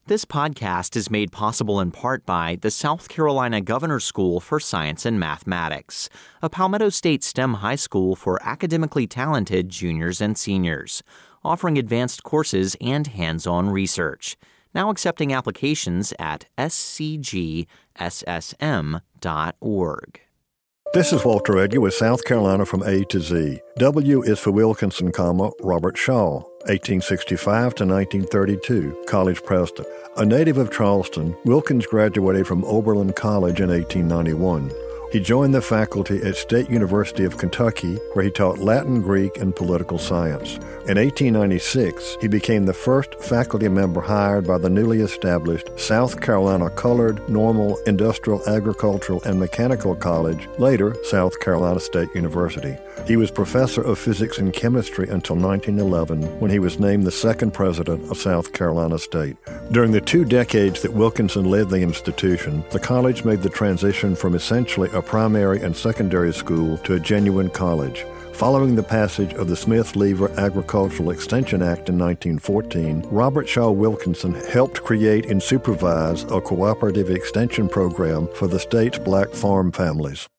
This podcast is made possible in part by the South Carolina Governor School for Science and Mathematics, a Palmetto State STEM high school for academically talented juniors and seniors, offering advanced courses and hands-on research. Now accepting applications at scgssm.org. This is Walter Edgar with South Carolina from A to Z. W is for Wilkinson, Robert Shaw, 1865 to 1932, college president. A native of Charleston, Wilkins graduated from Oberlin College in 1891. He joined the faculty at State University of Kentucky, where he taught Latin, Greek, and political science. In 1896, he became the first faculty member hired by the newly established South Carolina Colored, Normal, Industrial, Agricultural, and Mechanical College, later South Carolina State University. He was professor of physics and chemistry until 1911, when he was named the second president of South Carolina State. During the 2 decades that Wilkinson led the institution, the college made the transition from essentially a primary and secondary school to a genuine college. Following the passage of the Smith-Lever Agricultural Extension Act in 1914, Robert Shaw Wilkinson helped create and supervise a cooperative extension program for the state's black farm families.